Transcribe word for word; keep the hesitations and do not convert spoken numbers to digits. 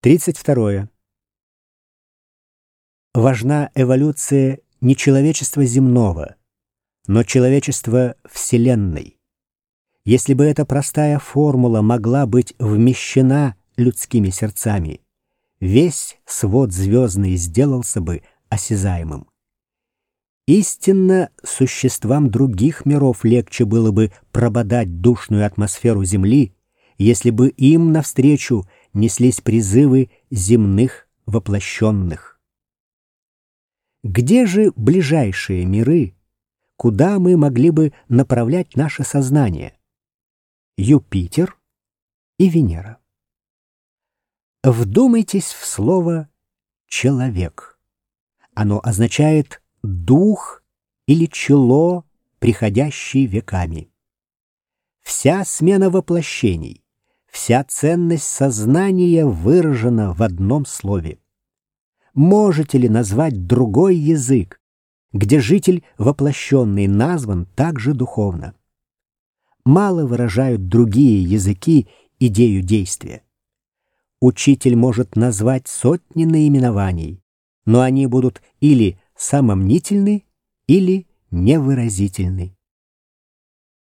Тридцать второе. Важна эволюция не человечества земного, но человечества Вселенной. Если бы эта простая формула могла быть вмещена людскими сердцами, весь свод звездный сделался бы осязаемым. Истинно, существам других миров легче было бы прободать душную атмосферу Земли, если бы им навстречу неслись призывы земных воплощенных. Где же ближайшие миры, куда мы могли бы направлять наше сознание? Юпитер и Венера. Вдумайтесь в слово «человек». Оно означает «дух» или «чело», приходящий веками. Вся смена воплощений, вся ценность сознания выражена в одном слове. Можете ли назвать другой язык, где житель воплощенный назван также духовно? Мало выражают другие языки идею действия. Учитель может назвать сотни наименований, но они будут или самомнительны, или невыразительны.